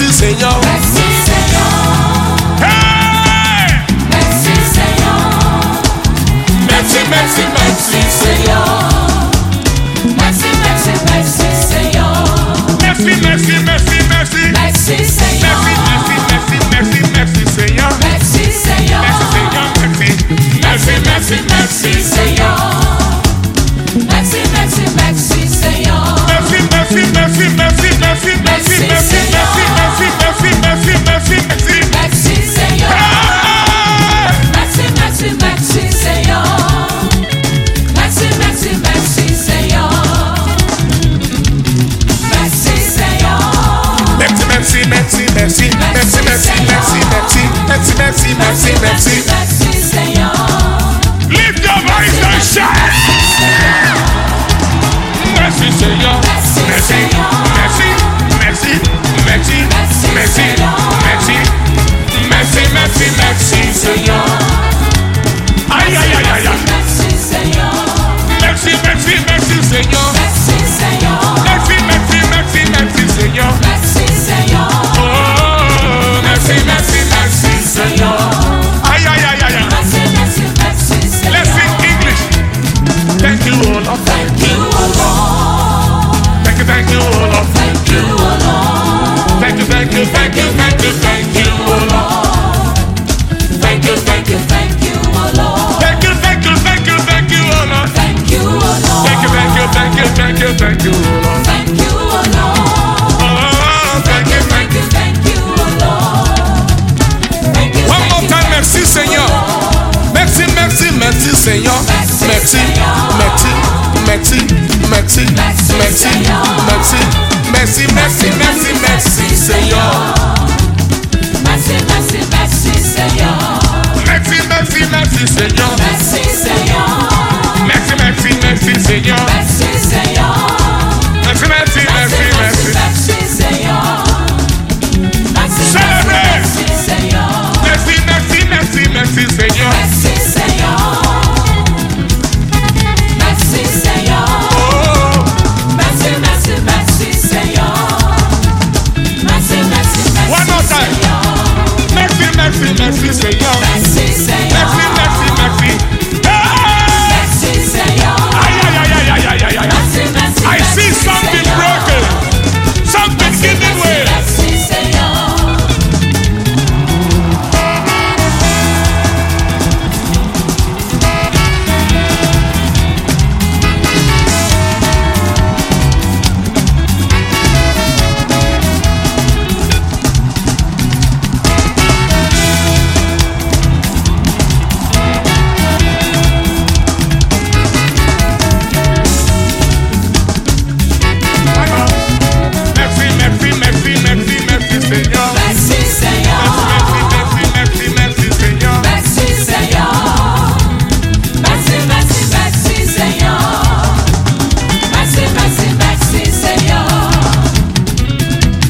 merci Seigneur. Merci Seigneur. Hey! Merci Seigneur. Merci, merci, merci Seigneur. Merci, merci, merci Seigneur. Merci, merci, merci, merci. Merci Seigneur. Merci, merci, merci, merci Seigneur. Merci Seigneur. Merci Seigneur, merci. Merci, merci Seigneur. Merci, merci, merci Seigneur. Merci, merci, merci, merci, merci, merci, merci, merci, merci, merci, merci, merci. Merci Seigneur. Merci, merci, merci Seigneur. Merci, merci, merci Seigneur. Merci Seigneur. Merci, merci, merci, merci, merci, merci, merci, merci, merci, merci. Merci Seigneur. Lift your voice and shout. Merci Seigneur. Merci, merci, merci, merci, merci, merci, merci, merci, merci Seigneur. Aïe, aïe, aïe, aïe. Merci Seigneur. Merci, merci, merci Seigneur. Merci Seigneur. Merci, merci, merci, merci Seigneur. Merci Seigneur. Oh, merci, merci, merci Seigneur. Aïe, aïe, aïe, aïe. Merci, merci, merci Seigneur. Let's sing English. Thank you, oh Lord. Thank you, O Lord. Thank you, oh Lord. Thank you, O Lord. Thank you, thank you, thank you, thank you, thank you, oh Lord. Thank you, thank you, thank you, O Lord. Thank you, thank you, thank you, thank you, oh Lord. Thank you, O Lord. Thank you, thank you, thank you, thank you, thank you, oh Lord. Thank you, O Lord. Oh, thank you, thank you. Thank you, O Lord. Thank you, One more thank time, you, merci Seigneur. Merci, merci, merci Seigneur. Merci, merci, merci, merci, merci, merci, merci, merci, merci Seigneur. Merci, merci, merci Seigneur. Merci, merci, merci Seigneur. Merci Seigneur. Merci, merci, merci Seigneur. Merci Seigneur. Merci, merci, merci, merci. Merci Seigneur. Merci, Célébrez. merci Seigneur. Merci, merci, merci, merci Seigneur. Merci Seigneur. Merci Seigneur. Oh, Merci, merci, merci Seigneur. Merci, merci, merci one more time. Seigneur. Merci, merci, merci Seigneur.